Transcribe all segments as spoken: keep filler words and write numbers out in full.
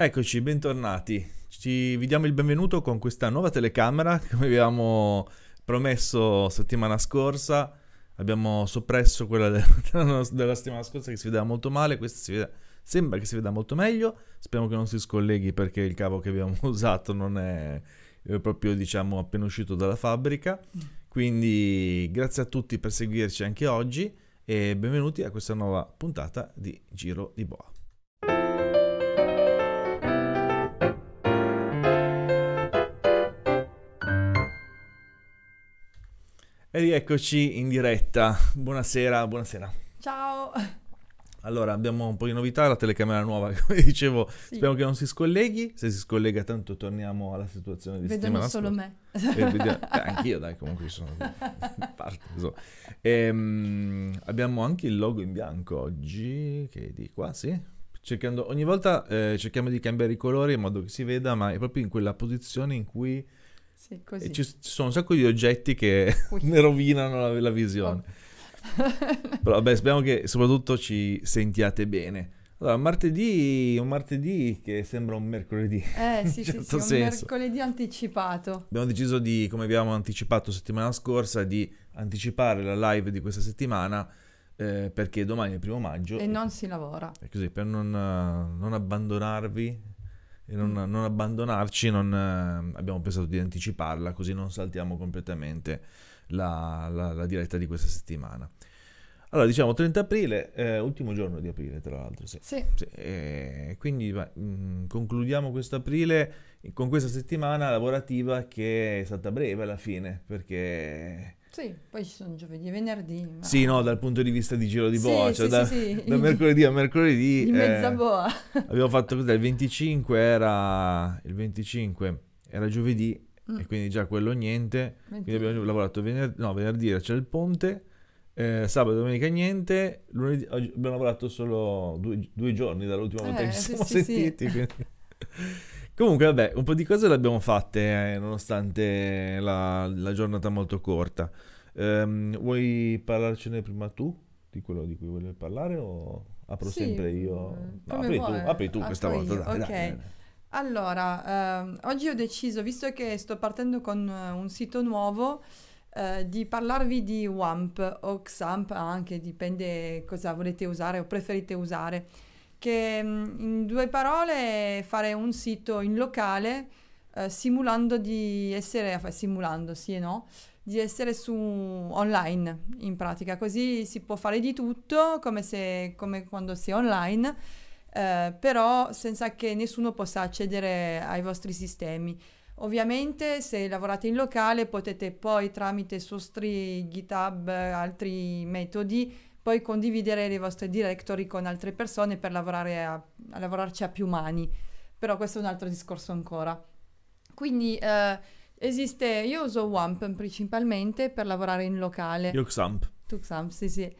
Eccoci, bentornati. Ci, vi diamo il benvenuto con questa nuova telecamera, come avevamo promesso settimana scorsa. Abbiamo soppresso quella de- della settimana scorsa che si vedeva molto male, questa si vede, sembra che si veda molto meglio. Speriamo che non si scolleghi perché il cavo che abbiamo usato non è eh, proprio, diciamo, appena uscito dalla fabbrica. Quindi grazie a tutti per seguirci anche oggi e benvenuti a questa nuova puntata di Giro di Boa. E rieccoci in diretta. Buonasera, buonasera. Ciao! Allora, abbiamo un po' di novità, la telecamera nuova, come dicevo, Sì, speriamo che non si scolleghi. Se si scollega tanto torniamo alla situazione di vedono settimana solo scorsa. me. E vediamo- eh, anch'io, dai, comunque sono parte. Insomma. Ehm, abbiamo anche il logo in bianco oggi, che è di qua, sì. Cercando, ogni volta eh, cerchiamo di cambiare i colori in modo che si veda, ma è proprio in quella posizione in cui Sì, e così. ci, ci sono un sacco di oggetti che Ui. ne rovinano la, la visione. Oh. Però vabbè, speriamo che soprattutto ci sentiate bene. Allora, martedì, un martedì che sembra un mercoledì, Eh in sì, sì, sì, certo un senso. mercoledì anticipato. Abbiamo deciso di, come abbiamo anticipato settimana scorsa, di anticipare la live di questa settimana eh, perché domani è il primo maggio E e, non si lavora. e così per non, eh, non abbandonarvi e non, Mm. non abbandonarci non, eh, abbiamo pensato di anticiparla così non saltiamo completamente la, la- la diretta di questa settimana. Allora, diciamo trenta aprile, eh, ultimo giorno di aprile, tra l'altro, sì. Sì, Sì, e quindi va- mh, concludiamo questo aprile con questa settimana lavorativa che è stata breve alla fine, perché sì, poi ci sono giovedì e venerdì, sì, no, ma... dal punto di vista di giro di boa, Sì, cioè sì, sì, da, sì, da di, mercoledì a mercoledì di mezza eh, boa. abbiamo fatto cos'è, il venticinque era il venticinque era giovedì e Mm, quindi già quello niente, quindi venti abbiamo lavorato venerdì, no, venerdì c'è il ponte, eh, sabato e domenica niente, lunedì oggi abbiamo lavorato solo due, due giorni dall'ultima volta che Eh, ci sì, siamo sì, sì. sentiti. quindi- Comunque, vabbè, un po' di cose le abbiamo fatte, eh, nonostante la, la giornata molto corta. Ehm, vuoi parlarcene prima tu di quello di cui volevi parlare o apro Sì, sempre io? mm, No, come apri tu, vuoi, apri tu questa apro volta, io, dai, dai, dai, ok. dai. Allora, ehm, oggi ho deciso, visto che sto partendo con eh, un sito nuovo, eh, di parlarvi di WAMP o XAMPP, anche dipende cosa volete usare o preferite usare, che mm, in due parole fare un sito in locale eh, simulando di essere, fa- simulando sì e no, di essere su online in pratica, così si può fare di tutto come se, come quando si è online, eh, però senza che nessuno possa accedere ai vostri sistemi. Ovviamente se lavorate in locale potete poi tramite Sostri, GitHub, altri metodi, poi condividere le vostre directory con altre persone per lavorare a, a lavorarci a più mani. Però questo è un altro discorso ancora. Quindi eh, esiste, io uso WAMP principalmente per lavorare in locale. Io Xamp. Tuxam, sì, sì.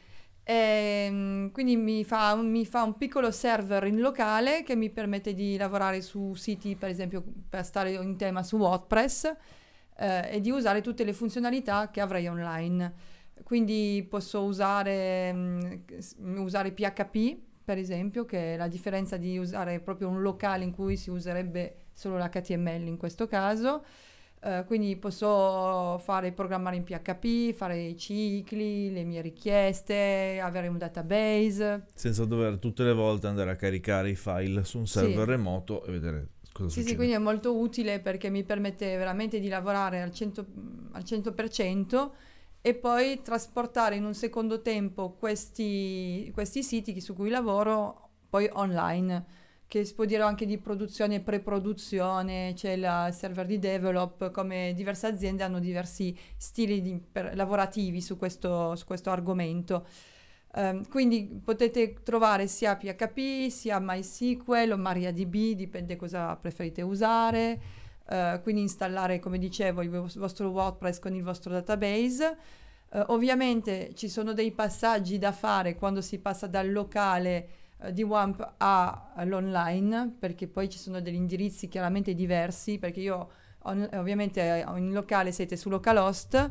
Ehm, quindi mi fa, un- mi fa un piccolo server in locale che mi permette di lavorare su siti, per esempio, per stare in tema su WordPress, eh, e di usare tutte le funzionalità che avrei online. Quindi posso usare, mm, s- usare P H P, per esempio, che è la differenza di usare proprio un locale in cui si userebbe solo l'H T M L in questo caso. Eh, quindi posso fare programmare in P H P, fare i cicli, le mie richieste, avere un database. Senza dover tutte le volte andare a caricare i file su un server Sì, remoto e vedere cosa sì, sì, succede. quindi è molto utile perché mi permette veramente di lavorare al cento, al cento per cento e poi trasportare in un secondo tempo questi, questi siti su cui lavoro poi online, che si può dire anche di produzione e pre-produzione, c'è il server di develop, come diverse aziende hanno diversi stili di- per- lavorativi su questo, su questo argomento. Ehm, quindi potete trovare sia P H P, sia MySQL o MariaDB, dipende cosa preferite usare. Eh, quindi installare, come dicevo, il vos- vostro WordPress con il vostro database. Eh, ovviamente ci sono dei passaggi da fare quando si passa dal locale eh, di WAMP a- all'online, perché poi ci sono degli indirizzi chiaramente diversi, perché io on- ovviamente eh, in locale siete su localhost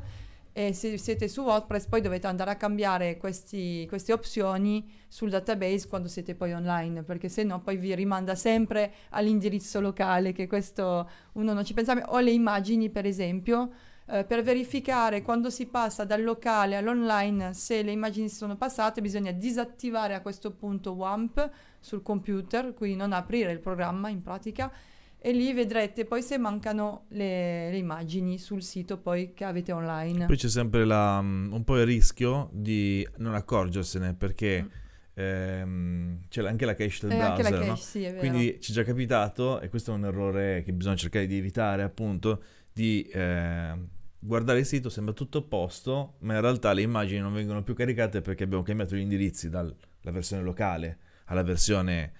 E se siete su WordPress poi dovete andare a cambiare questi, queste opzioni sul database quando siete poi online, perché se no poi vi rimanda sempre all'indirizzo locale, che questo uno non ci pensava. O le immagini, per esempio, eh, per verificare quando si passa dal locale all'online se le immagini sono passate, bisogna disattivare a questo punto WAMP sul computer, quindi non aprire il programma in pratica, e lì vedrete poi se mancano le, le immagini sul sito poi che avete online. Poi c'è sempre la, mm, un po' il rischio di non accorgersene, perché Mm. ehm, c'è anche la cache del E anche la browser, cache, no? sì, è vero. Quindi ci è già capitato, e questo è un errore che bisogna cercare di evitare, appunto, di eh, guardare il sito, sembra tutto a posto, ma in realtà le immagini non vengono più caricate perché abbiamo cambiato gli indirizzi dalla versione locale alla versione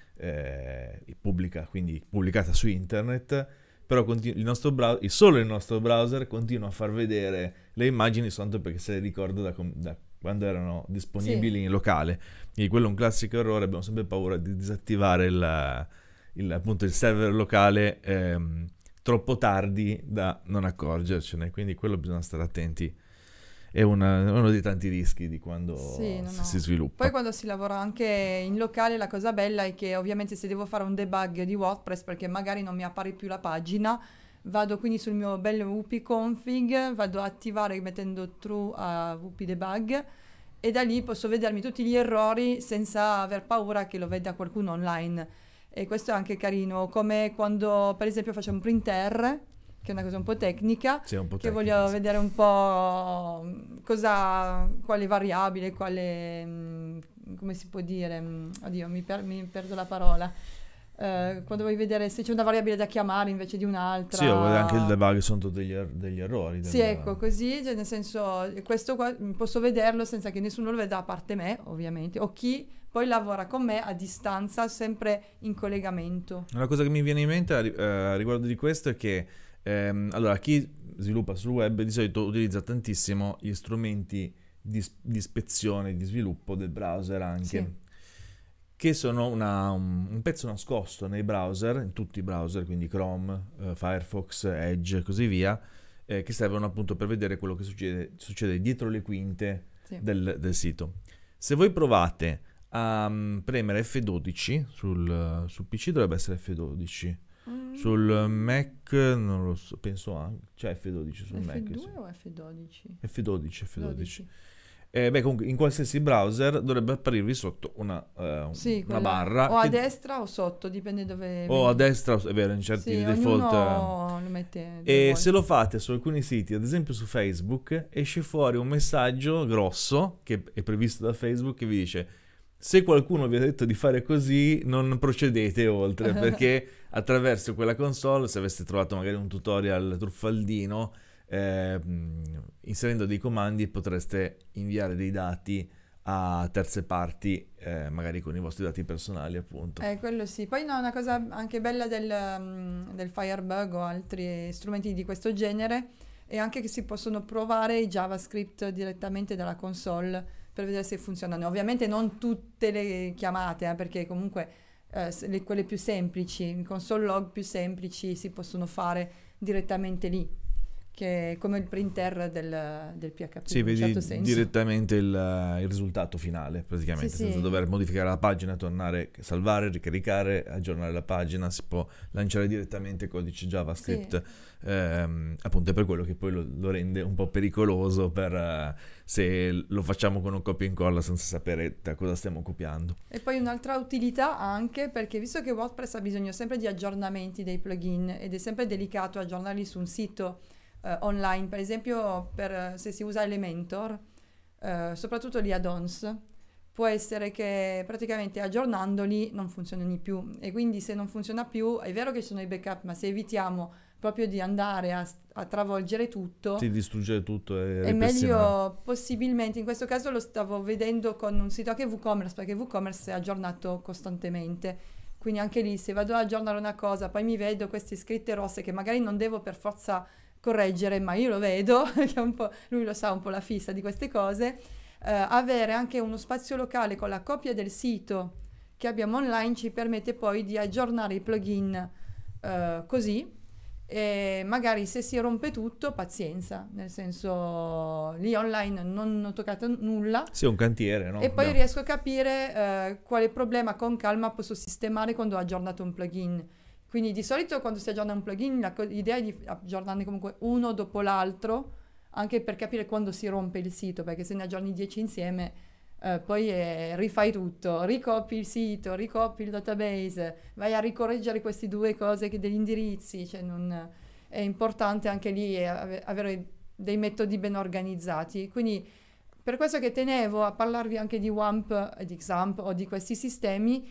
eh, pubblica, quindi pubblicata su internet. Però continu- il nostro browser, solo il nostro browser continua a far vedere le immagini soltanto perché se le ricorda da, com- da quando erano disponibili Sì. in locale. Quindi quello è un classico errore, abbiamo sempre paura di disattivare il, il- appunto il server locale ehm, troppo tardi da non accorgercene, quindi quello bisogna stare attenti. È una- uno dei tanti rischi di quando Sì, no, si, no. si Poi sviluppa. quando si lavora anche in locale la cosa bella è che ovviamente se devo fare un debug di WordPress perché magari non mi appare più la pagina, vado quindi sul mio bel wp-config, vado a attivare mettendo true a wp-debug e da lì posso vedermi tutti gli errori senza aver paura che lo veda qualcuno online. E questo è anche carino, come quando per esempio faccio un printer, che è una cosa un po' tecnica, Sì, è un po' che tecnico, voglio sì. vedere un po' mm, cosa, quale variabile, quale, mm, come si può dire, mm, oddio, mi, per- mi perdo la parola. Eh, quando vuoi vedere se c'è una variabile da chiamare invece di Sì, o anche il un'altra. debug sono tutti degli, er- degli errori. Sì, del- ecco, così, cioè, nel senso, questo qua mm, posso vederlo senza che nessuno lo veda a parte me, ovviamente, o chi poi lavora con me a distanza, sempre in collegamento. Una cosa che mi viene in mente a, ri- eh, a riguardo di questo è che ehm, allora, chi sviluppa sul web di solito utilizza tantissimo gli strumenti di, s- di ispezione, di sviluppo del browser Sì. anche, che sono una- un, un pezzo nascosto nei browser, in tutti i browser, quindi Chrome, eh, Firefox, Edge e così via, eh, che servono appunto per vedere quello che succede, succede dietro le quinte Sì. del, del sito. Se voi provate a mm, premere F dodici sul, sul P C, dovrebbe essere F dodici. Sul Mm, Mac non lo so, penso anche, c'è F dodici sul Mac, F due sì. o F dodici? F dodici, F dodici. dodici. Eh, beh, comunque in qualsiasi browser dovrebbe apparirvi sotto una, eh, Sì, una quella barra o a che- destra o sotto, dipende dove o a vedi. destra, è vero, in certi Sì, default. eh, ognuno lo mette dove E vuole. se lo fate su alcuni siti, ad esempio su Facebook, esce fuori un messaggio grosso che è previsto da Facebook che vi dice: se qualcuno vi ha detto di fare così, non procedete oltre, perché attraverso quella console, se aveste trovato magari un tutorial truffaldino, eh, mh, inserendo dei comandi potreste inviare dei dati a terze parti, eh, magari con i vostri dati personali, appunto. Eh, quello sì. Poi no, una cosa anche bella del, mm, del Firebug o altri strumenti di questo genere è anche che si possono provare i JavaScript direttamente dalla console per vedere se funzionano. Ovviamente non tutte le chiamate, eh, perché comunque eh, se- le- quelle più semplici, i console log più semplici si possono fare direttamente lì, che è come il printer del, del P H P Sì, in un vedi certo senso. direttamente il, il risultato finale, praticamente, Sì, senza sì. dover modificare la pagina, tornare, salvare, ricaricare, aggiornare la pagina, si può lanciare direttamente codice JavaScript, ehm, appunto è per quello che poi lo, lo rende un po' pericoloso per, eh, se lo facciamo con un copia e incolla senza sapere da cosa stiamo copiando. E poi un'altra utilità anche perché visto che WordPress ha bisogno sempre di aggiornamenti dei plugin ed è sempre delicato aggiornarli su un sito eh, online, per esempio per, se si usa Elementor, eh, soprattutto gli add-ons, può essere che praticamente aggiornandoli non funzionino più e quindi se non funziona più è vero che ci sono i backup, ma se evitiamo proprio di andare a, a travolgere tutto, Sì, distruggere tutto e è ripristinare. meglio possibilmente, in questo caso lo stavo vedendo con un sito anche WooCommerce, perché WooCommerce è aggiornato costantemente, quindi anche lì se vado ad aggiornare una cosa, poi mi vedo queste scritte rosse che magari non devo per forza correggere, ma io lo vedo, che è un po', lui lo sa un po' la fissa di queste cose, eh, avere anche uno spazio locale con la copia del sito che abbiamo online ci permette poi di aggiornare i plugin eh, così E magari se si rompe tutto, pazienza, nel senso lì online non ho toccato nulla. Sì, è un cantiere, no? E poi Abbiamo- riesco a capire eh, quale problema con calma posso sistemare quando ho aggiornato un plugin. Quindi di solito quando si aggiorna un plugin la co- l'idea è di aggiornarne comunque uno dopo l'altro, anche per capire quando si rompe il sito, perché se ne aggiorni dieci insieme, eh, poi eh, rifai tutto, ricopi il sito, ricopi il database, vai a ricorreggere queste due cose che degli indirizzi, cioè non- è importante anche lì eh, ave- avere dei metodi ben organizzati. Quindi per questo che tenevo a parlarvi anche di WAMP, e di XAMPP o di questi sistemi,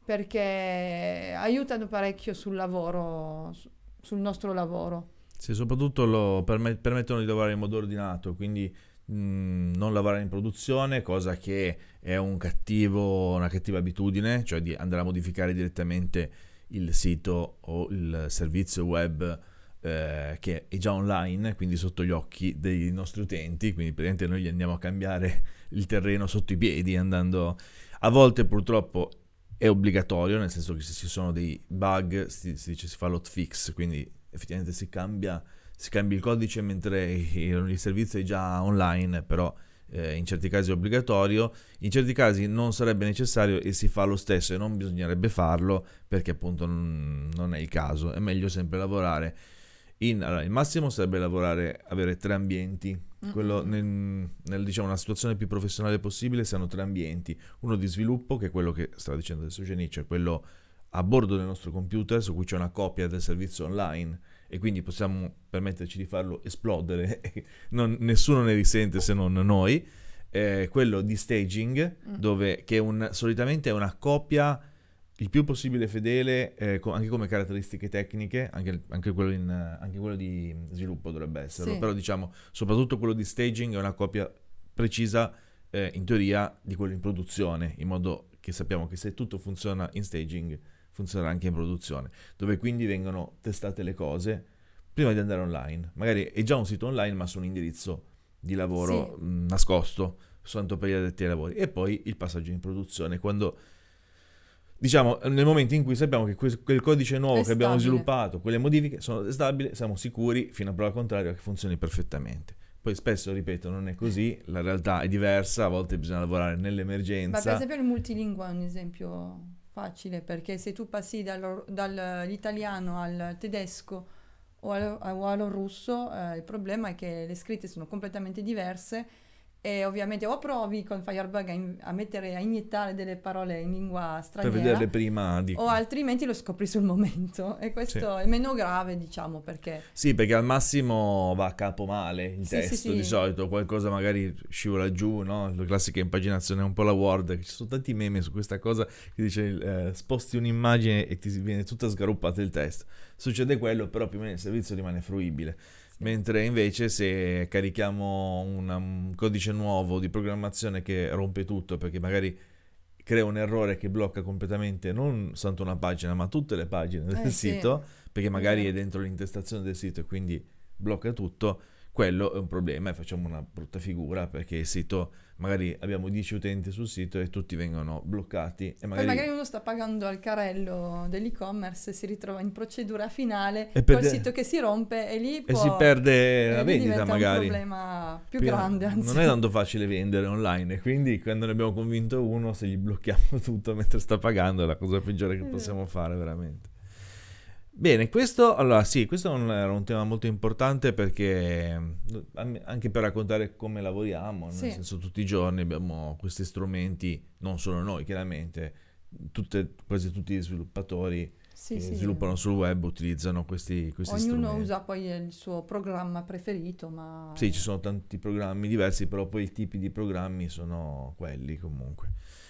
perché aiutano parecchio sul lavoro, su- sul nostro lavoro. Sì, soprattutto lo perme- permettono di lavorare in modo ordinato, quindi mh, non lavorare in produzione, cosa che è un cattivo, una cattiva abitudine, cioè di andare a modificare direttamente il sito o il servizio web eh, che è già online, quindi sotto gli occhi dei nostri utenti, quindi praticamente noi gli andiamo a cambiare il terreno sotto i piedi, andando... A volte purtroppo è obbligatorio, nel senso che se ci sono dei bug si, si dice si fa l'hotfix, quindi effettivamente si cambia, si cambia il codice mentre il, il servizio è già online, però eh, in certi casi è obbligatorio, in certi casi non sarebbe necessario e si fa lo stesso e non bisognerebbe farlo perché appunto non, non è il caso, è meglio sempre lavorare in, allora, il massimo sarebbe lavorare, avere tre ambienti, quello Mm-mm. nel, nel, diciamo, una situazione più professionale possibile si hanno tre ambienti, uno di sviluppo che è quello che stava dicendo adesso Jenny, cioè quello a bordo del nostro computer su cui c'è una copia del servizio online e quindi possiamo permetterci di farlo esplodere e non- nessuno ne risente se non noi. Eh, quello di staging Mm. dove, che è un, solitamente è una copia il più possibile fedele eh, co- anche come caratteristiche tecniche, anche, anche quello in, anche quello di sviluppo dovrebbe esserlo, Sì, però diciamo soprattutto quello di staging è una copia precisa eh, in teoria di quello in produzione, in modo che sappiamo che se tutto funziona in staging funzionerà anche in produzione, dove quindi vengono testate le cose prima di andare online. Magari è già un sito online ma su un indirizzo di sì, lavoro mh, nascosto, soltanto per gli addetti ai lavori, e poi il passaggio in produzione, quando diciamo nel momento in cui sappiamo che que- quel codice nuovo è che abbiamo stabile. sviluppato, quelle modifiche sono stabili, siamo sicuri fino a prova contraria che funzioni perfettamente. Poi spesso, ripeto, non è così, la realtà è diversa, a volte bisogna lavorare Ma per nell'emergenza. esempio il multilingua è un esempio facile, perché se tu passi dallo- dall'italiano al tedesco o al, o al russo, eh, il problema è che le scritte sono completamente diverse e ovviamente o provi con Firebug a, in- a mettere, a iniettare delle parole in lingua Per straniera vederle prima di... o altrimenti lo scopri sul momento e Sì. questo è meno grave, diciamo, perché Sì, perché al massimo va a capo male il sì, sì, testo, di sì, solito qualcosa magari scivola giù, no? La classica impaginazione, un po' la Word, ci sono tanti meme su questa cosa che dice eh, sposti un'immagine e ti viene tutta sgaruppata il testo. Succede quello, però più o meno il servizio rimane fruibile. sì. Mentre invece se carichiamo una- un codice nuovo di programmazione che rompe tutto perché magari crea un errore che blocca completamente non soltanto una pagina ma tutte le pagine Eh del sì, sito perché è magari vero. è dentro l'intestazione del sito e quindi blocca tutto, quello è un problema e facciamo una brutta figura perché il sito, magari abbiamo dieci utenti sul sito e tutti vengono bloccati e Poi magari magari... uno sta pagando al carrello dell'e-commerce e si ritrova in procedura finale E, col per- sito che si rompe e lì e si può, perde e la lì vendita diventa un magari. problema più Poi, grande, non anzi. è tanto facile vendere online e quindi quando ne abbiamo convinto uno, se gli blocchiamo tutto mentre sta pagando è la cosa peggiore che È vero. possiamo fare veramente. Bene, questo, allora sì, questo è un- era un tema molto importante perché mm, anche per raccontare come lavoriamo, nel Sì, senso tutti i giorni abbiamo questi strumenti, non solo noi chiaramente, tutte- quasi tutti gli sviluppatori sì, che sì. sviluppano sul web utilizzano questi, questi Ognuno strumenti. usa poi il suo programma preferito, ma Sì, ci sono tanti programmi diversi, però poi i tipi di programmi sono quelli comunque.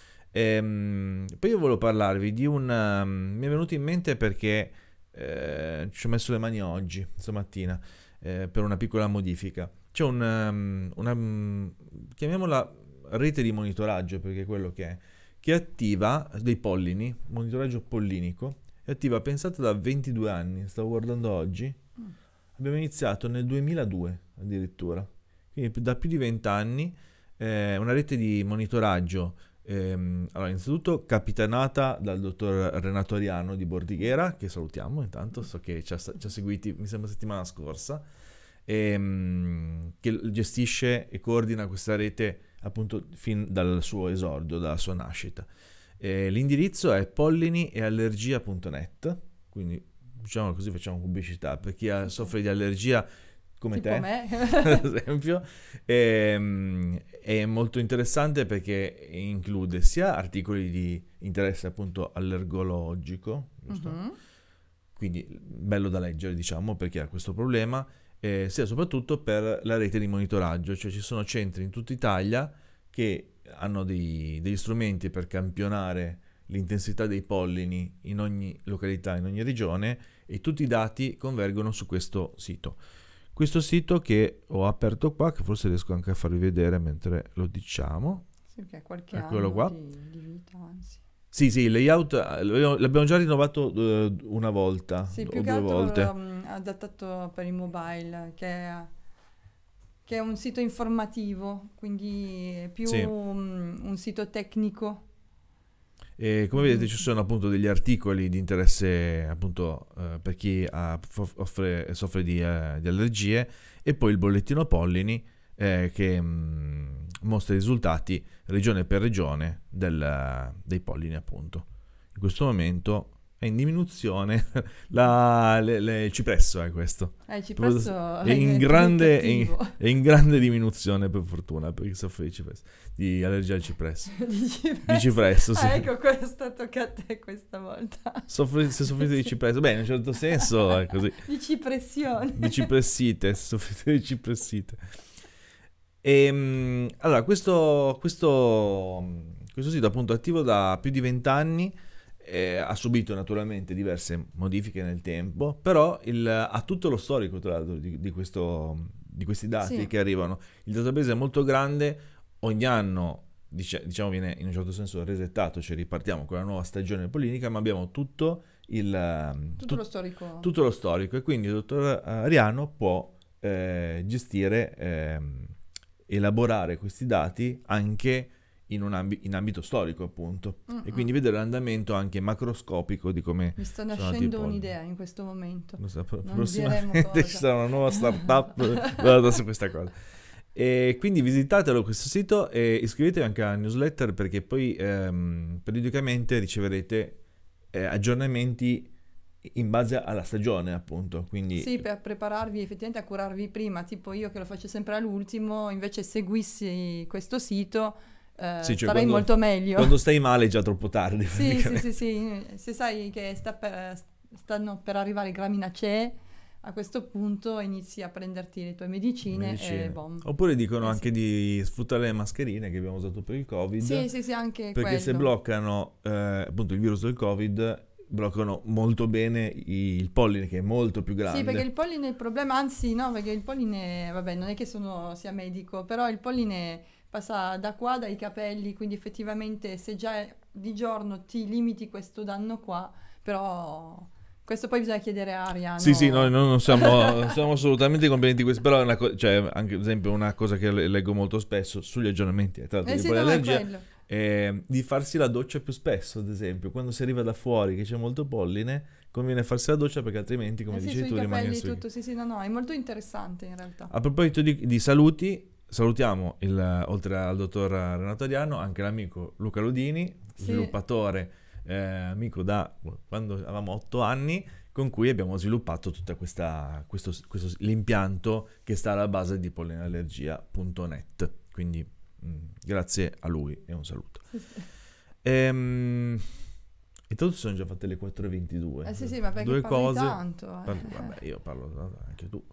Ehm, poi io volevo parlarvi di un... um, mi è venuto in mente perché eh, ci ho messo le mani oggi, stamattina, eh, per una piccola modifica. C'è un, um, una, um, chiamiamola rete di monitoraggio, perché è quello che è, che attiva dei pollini, monitoraggio pollinico, è attiva, pensate, da ventidue anni, stavo guardando oggi, mm, abbiamo iniziato nel duemiladue addirittura, quindi da più di venti anni, eh, una rete di monitoraggio Ehm, allora, innanzitutto capitanata dal dottor Renato Ariano di Bordighera, che salutiamo intanto, so che ci ha, ci ha seguiti, mi sembra, settimana scorsa, ehm, che gestisce e coordina questa rete appunto fin dal suo esordio, dalla sua nascita. Eh, l'indirizzo è pollini e allergia punto net, quindi diciamo così, facciamo pubblicità per chi ha, soffre di allergia come Tipo te, me. ad esempio. Ehm, è molto interessante perché include sia articoli di interesse appunto allergologico, giusto? Mhm. Quindi bello da leggere, diciamo, per chi ha questo problema, eh, sia soprattutto per la rete di monitoraggio, cioè ci sono centri in tutta Italia che hanno dei- degli strumenti per campionare l'intensità dei pollini in ogni località, in ogni regione, e tutti i dati convergono su questo sito. Questo sito che ho aperto qua, che forse riesco anche a farvi vedere mentre lo diciamo. Sì, perché ha qualche Eccolo anno qua. di, di vita, anzi. Sì, sì, il layout eh, l'abbiamo già rinnovato eh, una volta Sì, o più che due altro volte. um, adattato per il mobile, che è, che è un sito informativo, quindi è più Sì. um, un sito tecnico. E come vedete ci sono appunto degli articoli di interesse appunto eh, per chi ha- offre- soffre di, eh, di allergie, e poi il bollettino pollini eh, che mh, mostra i risultati regione per regione del- dei pollini appunto. In questo momento è in diminuzione la- le- le- il cipresso è questo. Eh, il cipresso È in, è più grande, è, in, cattivo. è in grande diminuzione per fortuna per chi soffre di cipresso, di allergia al cipresso. Di cipresso. Di cipresso, sì. Ah, ecco, questo tocca a te questa volta. Soffri- se soffrite di cipresso, beh, in un certo senso è così. Di cipressione. Di cipressite, se soffrite di cipressite. E, allora, questo, questo, questo sito appunto è attivo da più di vent'anni, eh, ha subito naturalmente diverse modifiche nel tempo, però il- ha tutto lo storico tra l'altro di, di questo, di questi dati Sì. che arrivano. Il database è molto grande, ogni anno dice- diciamo viene in un certo senso resettato, cioè ripartiamo con la nuova stagione polinica, ma abbiamo tutto il ehm, Tutto tut- lo storico. tutto lo storico, e quindi il dottor Ariano può eh, gestire, ehm, elaborare questi dati anche in, un ambi- in ambito storico appunto, Mm, e quindi mm. vedere l'andamento anche macroscopico di come Mi sta sono andati i nascendo polli. un'idea in questo momento. Non so, pro- Non prossimamente diremo cosa. ci sarà una nuova startup basata su questa cosa. E quindi visitatelo questo sito e iscrivetevi anche alla newsletter, perché poi ehm, periodicamente riceverete eh, aggiornamenti in base alla stagione appunto, quindi Sì, per prepararvi effettivamente a curarvi prima, tipo io che lo faccio sempre all'ultimo, invece seguissi questo sito, eh, Sì, cioè starei quando- molto meglio. quando stai male è già troppo tardi Sì, sì, praticamente. sì, sì, se sai che sta per- stanno per arrivare i graminacee, a questo punto inizi a prenderti le tue medicine, Medicine. e boom. Oppure dicono Eh, anche sì. di sfruttare le mascherine che abbiamo usato per il Covid, Sì, sì, sì, anche perché se quello. bloccano eh, appunto il virus del Covid, bloccano molto bene i- il polline, che è molto più grande. Sì, perché il polline è il problema, anzi no, perché il polline, vabbè, non è che sono sia medico, però il polline passa da qua, dai capelli, quindi effettivamente se già di giorno ti limiti questo danno qua, però questo poi bisogna chiedere a Ariano. Sì, sì, noi noi non siamo, non siamo assolutamente convinti di questo, però è una co- cioè, anche ad esempio una cosa che le- leggo molto spesso sugli aggiornamenti, tra l'altro Eh di sì, no, è pollenallergia, quello. è di farsi la doccia più spesso, ad esempio, quando si arriva da fuori che c'è molto polline, conviene farsi la doccia perché altrimenti, come Eh sì, dicevi sui tu, rimane capelli sui... tutto, sì, sì, no, no, è molto interessante in realtà. A proposito di, di saluti, salutiamo il, oltre al dottor Renato Ariano anche l'amico Luca Lodini, Sì. sviluppatore, eh, amico da quando avevamo otto anni, con cui abbiamo sviluppato tutta questa questo, questo l'impianto che sta alla base di pollenallergia punto net. Quindi mh, grazie a lui e un saluto. Sì, sì. Ehm, e tanto sono già fatte le quattro e ventidue. Eh sì, sì, ma perché Due parli cose. tanto, eh. Parlo- vabbè, io parlo anche tu.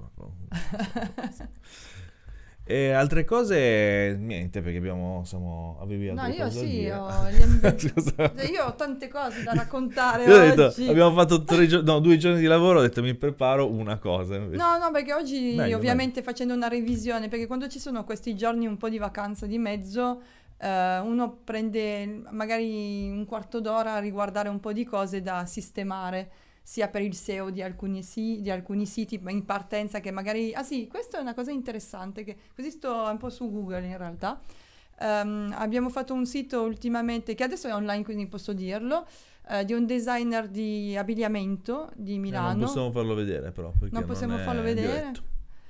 E altre cose, niente, perché abbiamo, siamo, avevi altre No, io cose da sì, dire. ho, gli ambi- Scusa. io ho tante cose da raccontare Io ho detto, oggi. abbiamo fatto tre gio- no, due giorni di lavoro, ho detto mi preparo una cosa. Invece. No, no, perché oggi Meglio, ovviamente facendo una revisione, perché quando ci sono questi giorni un po' di vacanza di mezzo, eh, uno prende magari un quarto d'ora a riguardare un po' di cose da sistemare, sia per il S E O di alcuni, si- di alcuni siti in partenza che magari... Ah sì, questa è una cosa interessante, che così sto un po' su Google in realtà. Ehm, abbiamo fatto un sito ultimamente, che adesso è online, quindi posso dirlo, eh, di un designer di abbigliamento di Eh, non Milano. possiamo farlo vedere però, perché Non possiamo non è farlo vedere, diretto.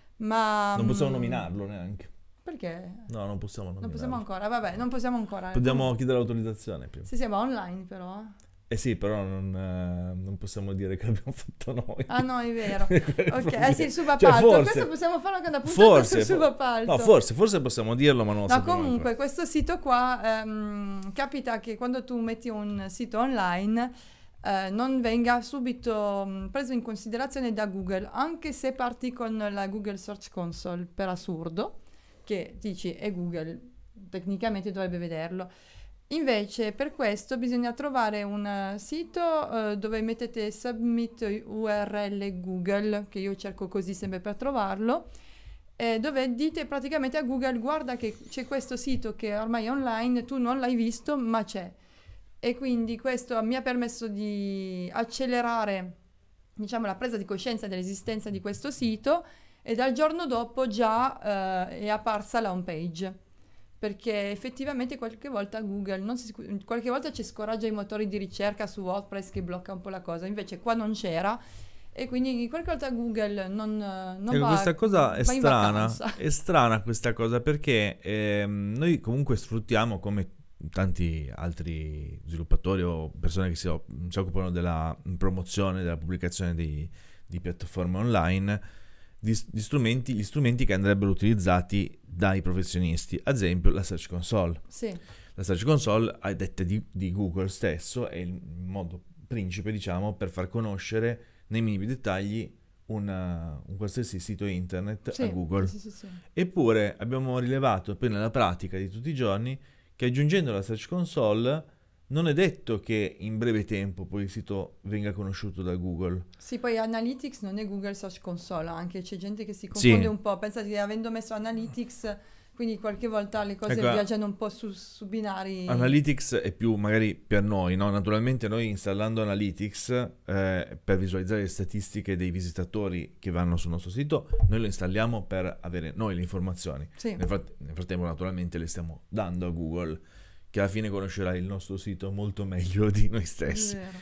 ma... Non possiamo mm, nominarlo neanche. Perché? No, non possiamo Non nominarlo. possiamo ancora, vabbè, non possiamo ancora. Dobbiamo chiedere l'autorizzazione prima. Sì, siamo online però. Eh sì, però non, eh, non possiamo dire che l'abbiamo fatto noi. Ah no, è vero. Quello è il Ok, problema. eh sì, il Cioè, subappalto. forse- Questo possiamo farlo anche una puntata Forse, sul fo- subappalto. no, forse, forse possiamo dirlo, ma non lo No, sappiamo comunque, ancora. questo sito qua, ehm, capita che quando tu metti un sito online, eh, non venga subito mh, preso in considerazione da Google, anche se parti con la Google Search Console, per assurdo, che dici è Google, tecnicamente dovrebbe vederlo. Invece, per questo bisogna trovare un eh, sito eh, dove mettete submit U R L Google, che io cerco così sempre per trovarlo, eh, dove dite praticamente a Google: guarda che c'è questo sito che ormai è online, tu non l'hai visto, ma c'è. E quindi questo mi ha permesso di accelerare, diciamo, la presa di coscienza dell'esistenza di questo sito, e dal giorno dopo già eh, è apparsa la home page. Perché effettivamente qualche volta Google, non si, qualche volta ci scoraggia i motori di ricerca su WordPress, che blocca un po' la cosa, invece qua non c'era, e quindi qualche volta Google non, non Ecco, va, questa cosa è va in strana, vacanza. è strana questa cosa perché ehm, noi comunque sfruttiamo, come tanti altri sviluppatori o persone che si, o- si occupano della promozione, della pubblicazione di, di piattaforme online, di, di strumenti, gli strumenti che andrebbero utilizzati dai professionisti, ad esempio la Search Console. Sì, La Search Console, a detta di, di Google stesso, è il modo principe, diciamo, per far conoscere nei minimi dettagli una- un qualsiasi sito internet sì, a Google. sì, sì, sì, sì. Eppure abbiamo rilevato poi nella pratica di tutti i giorni che aggiungendo la Search Console non è detto che in breve tempo poi il sito venga conosciuto da Google. Sì, poi Analytics non è Google Search Console, anche c'è gente che si Sì. confonde un po', pensa che avendo messo Analytics, quindi qualche volta le cose Ecco, viaggiano un po' su, su binari. Analytics è più magari per noi, no? Naturalmente noi installando Analytics eh, per visualizzare le statistiche dei visitatori che vanno sul nostro sito, noi lo installiamo per avere noi le informazioni. Sì, Nel, frat- nel frattempo naturalmente le stiamo dando a Google, che alla fine conoscerà il nostro sito molto meglio di noi è stessi. vero.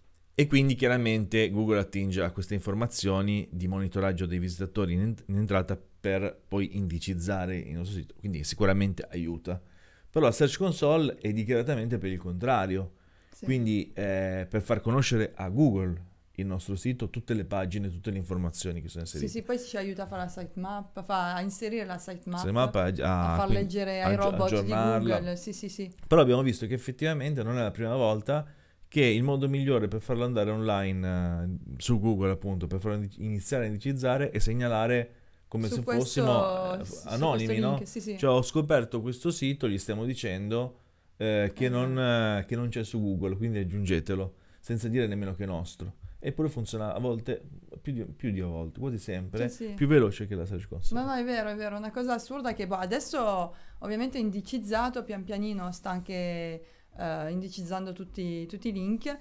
E quindi chiaramente Google attinge a queste informazioni di monitoraggio dei visitatori in, ent- in entrata per poi indicizzare il nostro sito, quindi sicuramente aiuta. Però la Search Console è dichiaratamente per il contrario, Sì. quindi eh, per far conoscere a Google il nostro sito, tutte le pagine, tutte le informazioni che sono Sì, inserite. sì, poi ci aiuta a fare la sitemap, a, fa- a inserire la sitemap, Sitemap, a, a a- far quindi leggere ai aggi- robot di aggiornarla. Google. Sì, sì, sì. Però abbiamo visto che effettivamente non è la prima volta che il modo migliore per farlo andare online eh, su Google, appunto, per farlo iniziare a indicizzare, è segnalare come Su se questo- fossimo eh, su questo anonimi, no? link, sì, sì. Cioè, ho scoperto questo sito, gli stiamo dicendo eh, che, non, eh, che non c'è su Google, quindi aggiungetelo, senza dire nemmeno che è nostro. Eppure funziona a volte, più di, più di a volte, quasi sempre, Sì, sì. più veloce che la Search Console. No, no, è vero, è vero, è una cosa assurda che boh, adesso ovviamente è indicizzato, pian pianino sta anche eh, indicizzando tutti, tutti i link.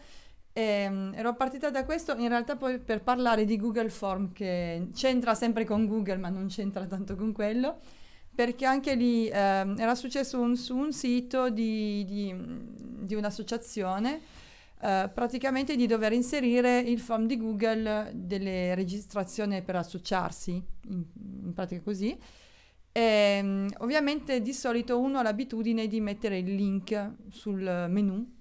E, mm, ero partita da questo in realtà poi per parlare di Google Form, che c'entra sempre con Google ma non c'entra tanto con quello, perché anche lì ehm, era successo un- su un sito di, di, di un'associazione, eh, praticamente di dover inserire il form di Google delle registrazioni per associarsi, in, in pratica così. E, mm, ovviamente di solito uno ha l'abitudine di mettere il link sul menu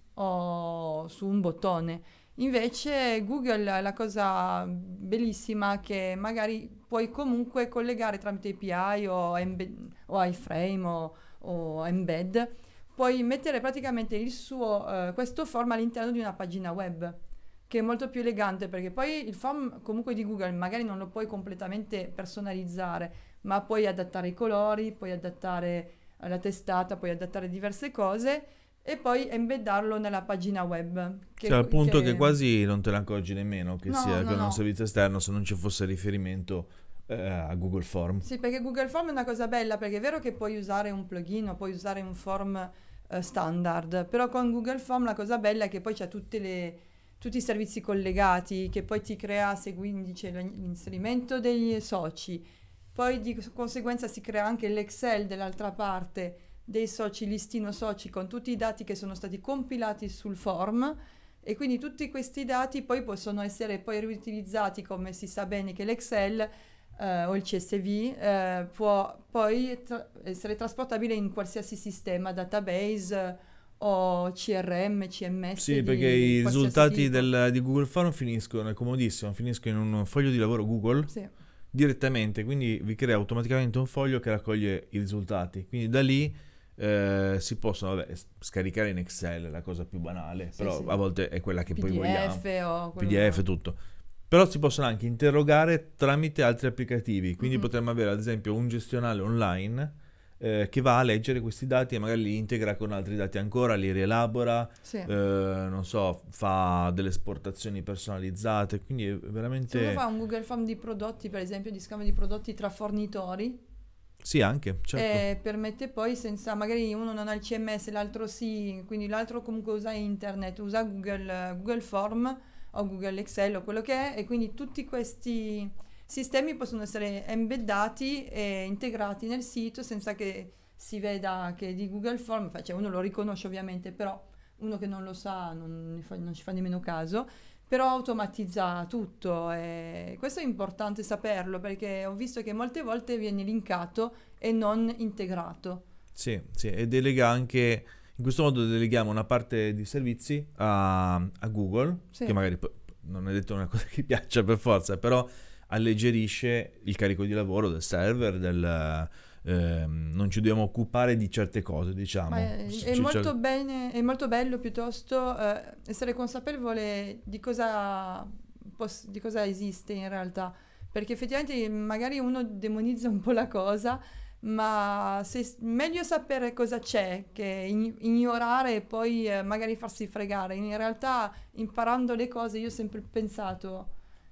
o su un bottone. Invece Google ha la cosa bellissima che magari puoi comunque collegare tramite A P I o, embed- o iframe o, o embed, puoi mettere praticamente il suo, eh, questo form all'interno di una pagina web, che è molto più elegante, perché poi il form comunque di Google magari non lo puoi completamente personalizzare, ma puoi adattare i colori, puoi adattare eh, la testata, puoi adattare diverse cose e poi embeddarlo nella pagina web. Che, Cioè, al punto che... che- quasi non te ne accorgi nemmeno che No, sia no, che è no. un servizio esterno se non ci fosse riferimento eh, a Google Form. Sì, perché Google Form è una cosa bella, perché è vero che puoi usare un plugin o puoi usare un form eh, standard, però con Google Form la cosa bella è che poi c'è tutte le, tutti i servizi collegati, che poi ti crea, seguendo c'è l'inserimento degli soci, poi di conseguenza si crea anche l'Excel dall'altra parte, dei soci, listino soci con tutti i dati che sono stati compilati sul form, e quindi tutti questi dati poi possono essere poi riutilizzati, come si sa bene che l'Excel eh, o il C S V eh, può poi tra- essere trasportabile in qualsiasi sistema, database eh, o C R M, C M S Sì, di perché i qualsiasi risultati tipo. del- di Google Form finiscono, è comodissimo, finiscono in un foglio di lavoro Google Sì. direttamente, quindi vi crea automaticamente un foglio che raccoglie i risultati. Quindi da lì eh, si possono vabbè, s- scaricare in Excel, la cosa più banale, Sì, però sì. a volte è quella che poi vogliamo. P D F o quello P D F, che... tutto. Però si possono anche interrogare tramite altri applicativi, quindi Mhm. potremmo avere ad esempio un gestionale online eh, che va a leggere questi dati e magari li integra con altri dati ancora, li rielabora, Sì. eh, non so, fa delle esportazioni personalizzate, quindi è Se uno veramente... fa un Google Form di prodotti, per esempio di scambio di prodotti tra fornitori, Sì, anche, certo. e permette poi, senza, magari uno non ha il C M S, l'altro sì, quindi l'altro comunque usa internet, usa Google, Google Form o Google Excel o quello che è, e quindi tutti questi sistemi possono essere embeddati e integrati nel sito senza che si veda che è di Google Form, cioè uno lo riconosce ovviamente, però uno che non lo sa non, ne fa- non ci fa nemmeno caso, però automatizza tutto, e questo è importante saperlo perché ho visto che molte volte viene linkato e non integrato. Sì, sì, e delega anche, in questo modo deleghiamo una parte di servizi a, a Google, che Sì, magari po- non è detto una cosa che piaccia per forza, però alleggerisce il carico di lavoro del server, del, ehm, non ci dobbiamo occupare di certe cose, ma diciamo. è, è Ci- molto ci- bene, è molto bello piuttosto eh, essere consapevole di cosa, poss- di cosa esiste in realtà, perché effettivamente magari uno demonizza un po' la cosa, ma se, meglio sapere cosa c'è che ign- ignorare e poi eh, magari farsi fregare. In realtà imparando le cose io ho sempre pensato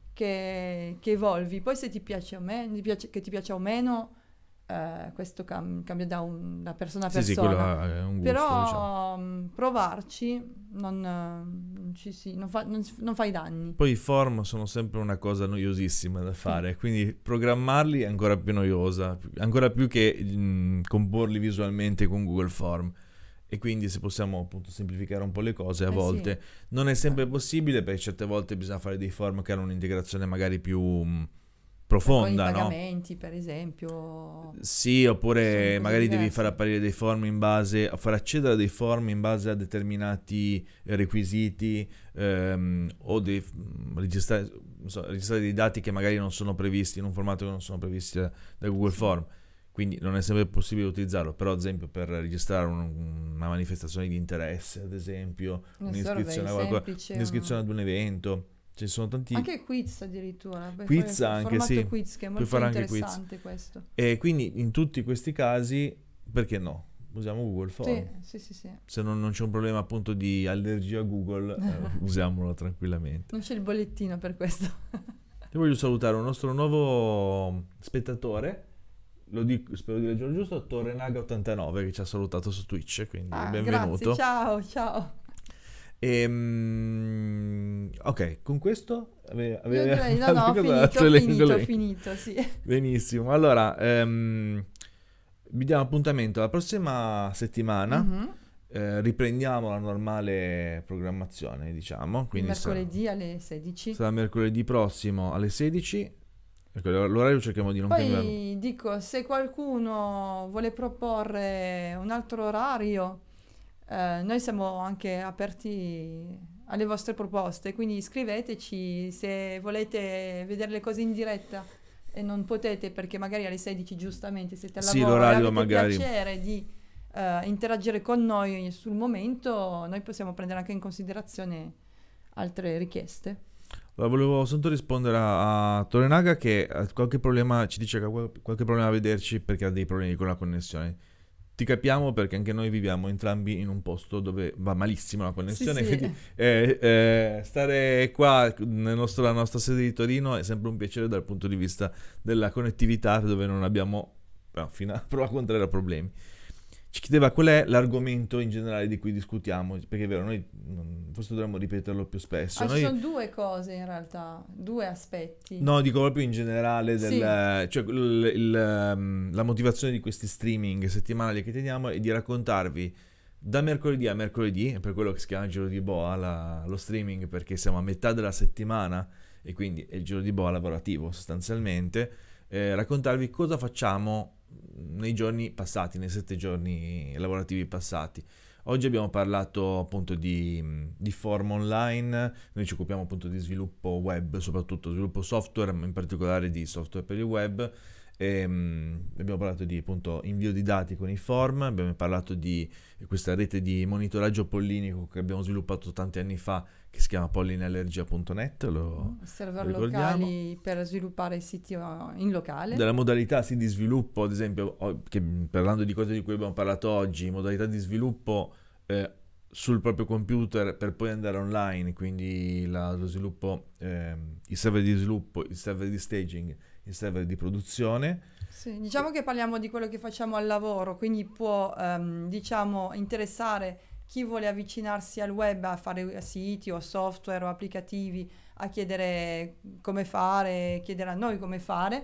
che, che evolvi, poi se ti piace o meno, ti piace- che ti piaccia o meno, eh, questo cam- cambia da, un- da persona a Sì, sì, quello persona. è un gusto, diciamo. Però mh, provarci non, eh, non ci si- non fa- non s- non fai danni. Poi i form sono sempre una cosa noiosissima da Sì. fare, quindi programmarli è ancora più noiosa, ancora più che mm, comporli visualmente con Google Form. E quindi se possiamo appunto semplificare un po' le cose a Eh sì, volte, non è sempre possibile perché certe volte bisogna fare dei form che hanno un'integrazione magari più mh, ma con i profonda, no? pagamenti, per esempio, Sì, sono oppure cose magari devi far diverse. apparire dei form in base, far accedere a dei form in base a determinati eh, requisiti ehm, o dei, mh, registrare, non so, registrare dei dati che magari non sono previsti in un formato che non sono previsti da, da Google Sì, Form. Quindi non è sempre possibile utilizzarlo, però ad esempio per registrare un- una manifestazione di interesse, ad esempio, un survey un'iscrizione a qualcosa, semplice, un'iscrizione un- ad un evento, ci sono tanti anche quiz addirittura, puoi fare quiz il anche, formato sì, quiz che è puoi molto fare anche quiz. interessante questo. E quindi in tutti questi casi, perché no? Usiamo Google Sì, Form. sì, sì, sì. Se non, non c'è un problema appunto di allergia a Google, eh, usiamolo tranquillamente. Non c'è il bollettino per questo. Io voglio salutare un nostro nuovo spettatore, lo dico, spero di leggerlo giusto, Torrenaga ottantanove che ci ha salutato su Twitch, quindi Ah, grazie, benvenuto. ciao, ciao. E, ok, con questo ave, Io ave, direi, no, no, ho cosa finito, altro ho elenco, finito, ho elenco. finito, sì. Benissimo, allora ehm, vi diamo appuntamento la prossima settimana. Mhm. Eh, riprendiamo la normale programmazione, diciamo, Il quindi sarà, mercoledì alle sedici. sarà mercoledì prossimo alle sedici. Ecco, l'orario cerchiamo di non cambiarlo. Poi dico, se qualcuno vuole proporre un altro orario, eh, noi siamo anche aperti alle vostre proposte, quindi scriveteci se volete vedere le cose in diretta e non potete perché magari alle sedici giustamente siete al Sì, lavoro e l'orario avete magari. piacere di eh, interagire con noi sul momento, noi possiamo prendere anche in considerazione altre richieste. Allora, volevo soltanto rispondere a, a Torenaga che ha qualche problema, ci dice che ha qual- qualche problema a vederci perché ha dei problemi con la connessione. Ti capiamo perché anche noi viviamo entrambi in un posto dove va malissimo la Sì, connessione, sì, quindi eh, eh, stare qua nel nostro- nella nostra sede di Torino è sempre un piacere dal punto di vista della connettività dove non abbiamo, no, fino a prova contraria, problemi. ci chiedeva qual è l'argomento in generale di cui discutiamo, perché è vero, noi non- forse dovremmo ripeterlo più spesso. Ah, ci Noi, sono due cose in realtà, due aspetti. no, dico proprio in generale, Sì, del, cioè il- il, ehm, la motivazione di questi streaming settimanali che teniamo è di raccontarvi da mercoledì a mercoledì, è per quello che si chiama il Giro di Boa, la- lo streaming, perché siamo a metà della settimana e quindi è il Giro di Boa lavorativo sostanzialmente, eh, raccontarvi cosa facciamo nei giorni passati, nei sette giorni lavorativi passati. Oggi abbiamo parlato appunto di, di forum online, noi ci occupiamo appunto di sviluppo web, soprattutto sviluppo software, ma in particolare di software per il web. E, mm, abbiamo parlato di appunto invio di dati con i form, abbiamo parlato di questa rete di monitoraggio pollinico che abbiamo sviluppato tanti anni fa, che si chiama pollinallergia punto net, lo, lo server ricordiamo. locali per sviluppare siti uh, in locale. Della modalità sì, di sviluppo, ad esempio, o- che, parlando di cose di cui abbiamo parlato oggi, modalità di sviluppo eh, sul proprio computer per poi andare online, quindi la- lo sviluppo, ehm, i server di sviluppo, il server di staging, il server di produzione. Sì, diciamo che parliamo di quello che facciamo al lavoro, quindi può, ehm, diciamo, interessare chi vuole avvicinarsi al web a fare siti o software o applicativi, a chiedere come fare, chiedere a noi come fare,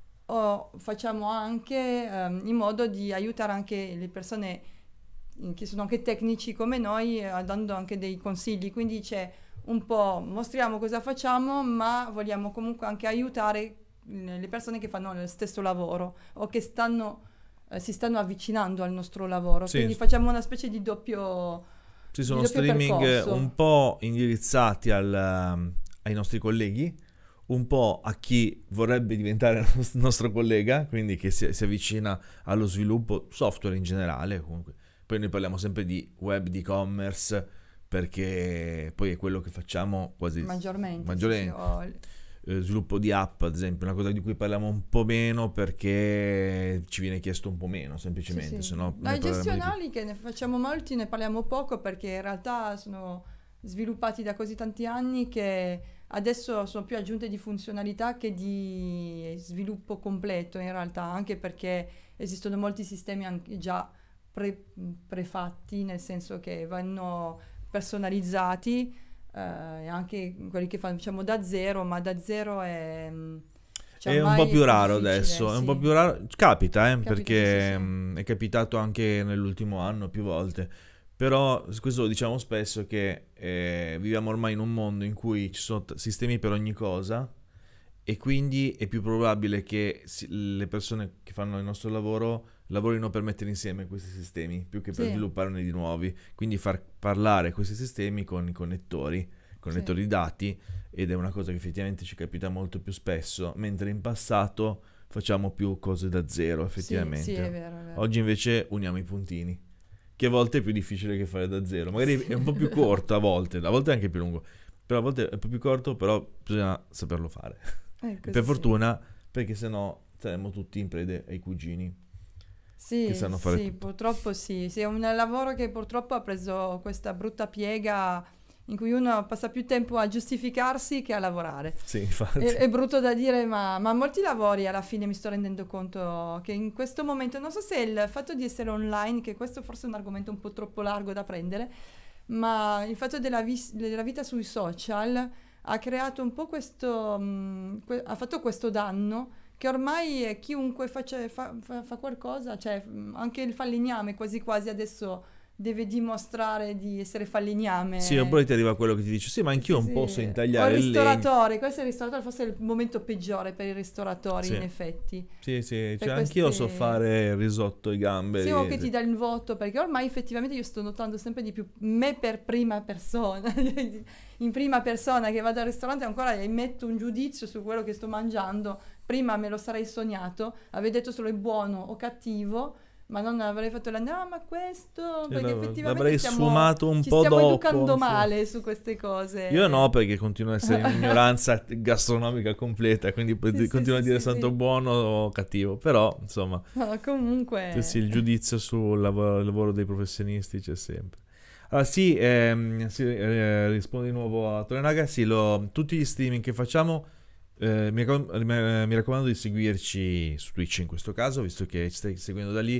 o facciamo anche ehm, in modo di aiutare anche le persone eh, che sono anche tecnici come noi, eh, dando anche dei consigli. Quindi c'è un po', mostriamo cosa facciamo, ma vogliamo comunque anche aiutare eh, le persone che fanno lo stesso lavoro o che stanno, eh, si stanno avvicinando al nostro lavoro. Sì, Quindi facciamo una specie di doppio, ci di sono doppio streaming percorso. un po' indirizzati al, ehm, ai nostri colleghi, un po' a chi vorrebbe diventare il nostro collega, quindi che si, si avvicina allo sviluppo software in generale. Comunque. Poi noi parliamo sempre di web, di e-commerce, perché poi è quello che facciamo quasi Maggiormente, sì, sì. maggiormente. o- Eh, sviluppo di app, ad esempio, una cosa di cui parliamo un po' meno perché ci viene chiesto un po' meno, Sì, semplicemente, sì. se no ne Dai parleremo di più. gestionali che ne facciamo molti, ne parliamo poco perché in realtà sono sviluppati da così tanti anni che adesso sono più aggiunte di funzionalità che di sviluppo completo in realtà, anche perché esistono molti sistemi anche già pre- prefatti, nel senso che vanno personalizzati, eh, e anche quelli che facciamo da zero, ma da zero è... mm, cioè È un po' ormai è più più raro difficile, adesso, è un po' sì. più raro, capita, eh, Capita, sì, sì, perché sì. mh, è capitato anche nell'ultimo anno più volte, però su questo lo diciamo spesso che eh, viviamo ormai in un mondo in cui ci sono t- sistemi per ogni cosa e quindi è più probabile che si- le persone che fanno il nostro lavoro lavorino per mettere insieme questi sistemi più che per Sì, svilupparne di nuovi, quindi far parlare questi sistemi con i connettori, sì, connettori dati, ed è una cosa che effettivamente ci capita molto più spesso, mentre in passato facciamo più cose da zero sì, sì, è effettivamente. vero, è vero. Oggi invece uniamo i puntini, che a volte è più difficile che fare da zero, magari Sì, è un po' più corto a volte, a volte è anche più lungo, però a volte è un po' più corto, però bisogna saperlo fare. è E per così, sì. fortuna, perché sennò saremmo tutti in prede ai cugini che Sì, sanno fare sì, tutto. purtroppo sì. Sì, è un lavoro che purtroppo ha preso questa brutta piega in cui uno passa più tempo a giustificarsi che a lavorare. Sì, È, infatti. è brutto da dire, ma, ma molti lavori alla fine mi sto rendendo conto che in questo momento, non so se è il fatto di essere online, che questo forse è un argomento un po' troppo largo da prendere, ma il fatto della, vis- della vita sui social ha creato un po' questo, mh, que- ha fatto questo danno che ormai eh, chiunque face- fa, fa- fa qualcosa, cioè mh, anche il falegname quasi quasi adesso deve dimostrare di essere Sì, oppure falegname. ti arriva quello che ti dice, sì, ma anch'io Sì, un po' so sì. O il intagliare il legno. ristoratore, questo è il ristoratore, forse è il momento peggiore per i ristoratori, in Sì, effetti. sì, sì, Per cioè anch'io so queste... fare il risotto e Sì, o gamberi. che ti Sì. dà il voto, perché ormai effettivamente io sto notando sempre di più me per prima persona, in prima persona che vado al ristorante ancora e metto un giudizio su quello che sto mangiando. Prima me lo sarei sognato, avrei detto solo è buono o cattivo, ma non avrei fatto la no, ma questo, Sì, perché l'av- effettivamente l'avrei stiamo, sfumato un ci po' stiamo educando dopo. Sì. male su queste Io no, cose. perché continuo ad essere in ignoranza gastronomica completa, quindi Sì, pot- sì, continuo a sì, dire sì, santo sì. buono o cattivo. Però, insomma, No, sì, sì, il comunque, giudizio sul lavoro, il lavoro dei professionisti c'è sempre. Allora, sì, ehm, sì, eh, rispondo di nuovo a Torenaga. Sì, lo- tutti gli streaming che facciamo, eh, mi, raccom- mi- mi raccomando di seguirci su Twitch in questo caso, visto che ci stai seguendo da lì.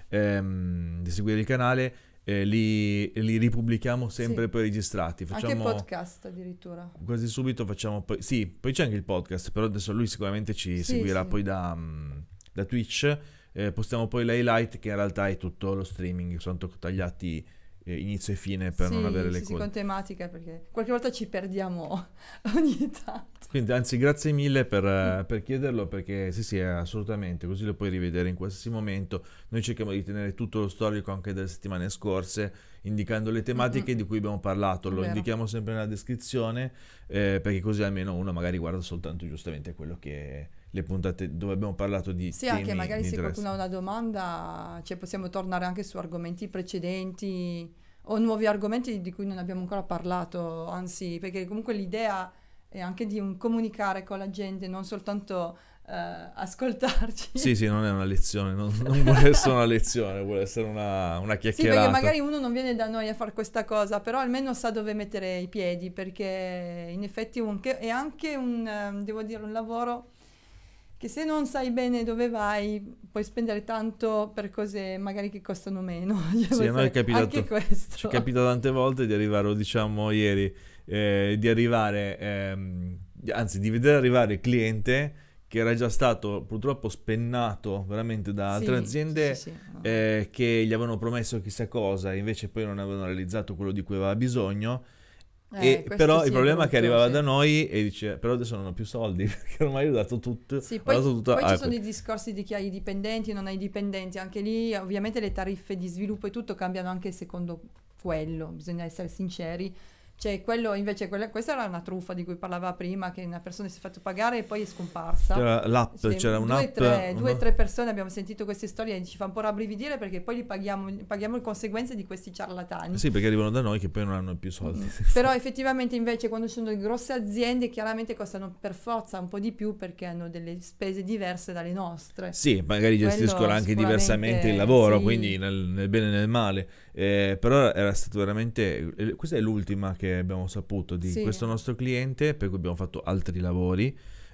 ehm, di seguire il canale, eh, li, li ripubblichiamo sempre Sì. poi registrati. Facciamo Anche podcast addirittura. quasi subito, facciamo poi... Sì, poi c'è anche il podcast, però adesso lui sicuramente ci Sì, seguirà sì. poi da, mm, da Twitch. Eh, postiamo poi l'highlight, che in realtà è tutto lo streaming, sono to- tagliati eh, inizio e fine per non avere Sì, le sì, sì, cose. con tematiche, perché qualche volta ci perdiamo ogni tanto. Quindi, anzi, grazie mille per, eh, per chiederlo, perché sì, sì, assolutamente, così lo puoi rivedere in qualsiasi momento. Noi cerchiamo di tenere tutto lo storico anche delle settimane scorse, indicando le tematiche Mm-mm. di cui abbiamo parlato. È Lo vero. indichiamo sempre nella descrizione, eh, perché così almeno uno magari guarda soltanto giustamente quello che le puntate dove abbiamo parlato di Sì, temi anche magari di se interesse. qualcuno ha una domanda, cioè possiamo tornare anche su argomenti precedenti o nuovi argomenti di cui non abbiamo ancora parlato, anzi, perché comunque l'idea è anche di un comunicare con la gente, non soltanto eh, ascoltarci. Sì, sì, non è una lezione, non, non vuole essere una lezione, vuole essere una, una Sì, chiacchierata. perché magari uno non viene da noi a fare questa cosa, però almeno sa dove mettere i piedi, perché in effetti un- che- è anche un, eh, devo dire, un lavoro che se non sai bene dove vai, puoi spendere tanto per cose magari che costano meno. Cioè, Sì, a noi è può essere anche capitato, questo. ci è capitato tante volte di arrivare, lo diciamo ieri, eh, di arrivare, ehm, anzi di vedere arrivare il cliente che era già stato purtroppo spennato veramente da altre Sì, aziende, sì, sì, no. eh, che gli avevano promesso chissà cosa, invece poi non avevano realizzato quello di cui aveva bisogno. Eh, E questo però il sì è problema è che brutto, arrivava sì. da noi e dice, però adesso non ho più soldi, perché ormai ho dato tutto, Sì, ho poi, dato tutto poi a ci sono i discorsi di chi ha i dipendenti, non ha i dipendenti, anche lì ovviamente le tariffe di sviluppo e tutto cambiano anche secondo quello, bisogna essere sinceri. Cioè, quello invece, quella, questa era una truffa di cui parlava prima, che una persona si è fatto pagare e poi è scomparsa. C'era l'app, Sì, c'era due, un'app, tre, due o uno- tre persone abbiamo sentito queste storie e ci fa un po' rabbrividire perché poi li paghiamo, paghiamo le conseguenze di questi ciarlatani. sì, perché arrivano da noi che poi non hanno più soldi. Mm. Però effettivamente invece quando ci sono le grosse aziende chiaramente costano per forza un po' di più perché hanno delle spese diverse dalle nostre. Sì, magari Quello gestiscono anche sicuramente, diversamente il lavoro, sì. quindi nel, nel bene e nel male. Eh, però era stato veramente... eh, Questa è l'ultima che abbiamo saputo di Sì. questo nostro cliente, per cui abbiamo fatto altri lavori.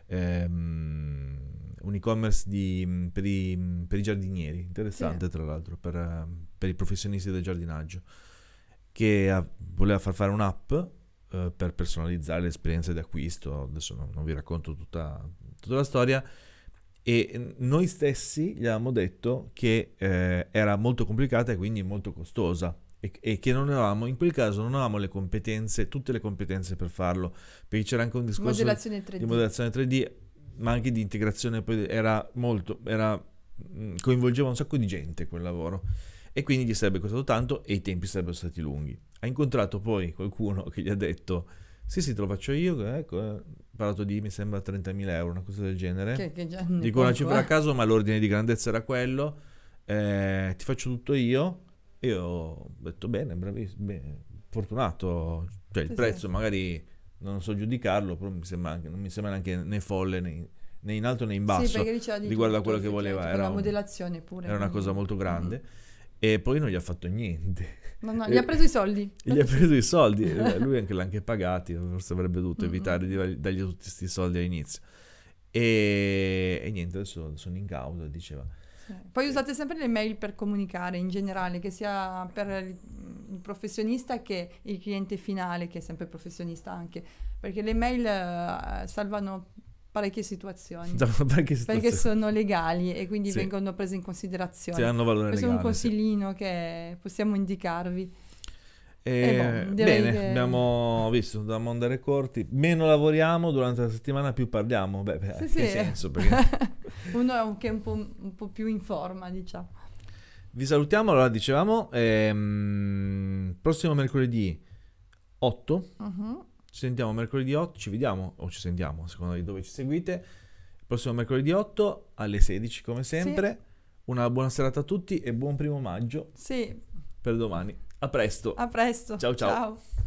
Ehm, un e-commerce di- per, i, per i giardinieri, interessante Sì. tra l'altro, per, eh, per i professionisti del giardinaggio, che ha- voleva far fare un'app eh, per personalizzare l'esperienza di acquisto. Adesso non, non vi racconto tutta, tutta la storia. E noi stessi gli avevamo detto che eh, era molto complicata e quindi molto costosa e, e che non avevamo, in quel caso non avevamo le competenze, tutte le competenze per farlo, perché c'era anche un discorso Modellazione tre D. di modellazione tre D, ma anche di integrazione, poi era molto, era, mh, coinvolgeva un sacco di gente quel lavoro e quindi gli sarebbe costato tanto e i tempi sarebbero stati lunghi. Ha incontrato poi qualcuno che gli ha detto sì sì te lo faccio io, ecco, eh. Ha parlato di mi sembra trentamila euro, una cosa del genere. Che, che già ne Dico una poco, cifra a eh. caso, ma l'ordine di grandezza era quello. Eh, ti faccio tutto io. Io ho detto bene, bravissimo, bene, fortunato. Cioè il Sì, prezzo sì. magari non so giudicarlo, però mi sembra anche, non mi sembra neanche né folle né, né in alto né in basso, Sì, perché diceva di riguardo a tutto, quello che voleva. effettivamente, con Era, la un- modellazione pure. era una quindi- cosa molto Mm. grande. E poi non gli ha fatto niente. No, no, gli ha preso i soldi. E gli ha preso i soldi. Eh, Lui anche l'ha anche pagati, forse avrebbe dovuto Mm-mm. evitare di dargli tutti questi soldi all'inizio. E, e niente, adesso sono in causa, diceva. Sì. Poi usate sempre le mail per comunicare in generale, che sia per il il professionista che il cliente finale, che è sempre professionista anche, perché le mail eh, salvano parecchie situazioni, Da qualche perché situazione. sono legali e quindi Sì. vengono prese in considerazione. Sì, hanno valore Questo è un legale, sì. consiglino che possiamo indicarvi. E, Eh, boh, direi bene, che- abbiamo visto, dobbiamo andare corti. Meno lavoriamo durante la settimana, più parliamo. Beh, beh, Sì, che sì. senso? Perché... Uno è un, che è un po', un po' più in forma, diciamo. Vi salutiamo, allora dicevamo, ehm, prossimo mercoledì otto, Mhm. ci sentiamo mercoledì otto, ci vediamo o ci sentiamo, a seconda di dove ci seguite. Prossimo mercoledì otto alle sedici come sempre. Una buona serata a tutti e buon primo maggio Sì, per domani. A presto. a presto. Ciao, ciao. Ciao.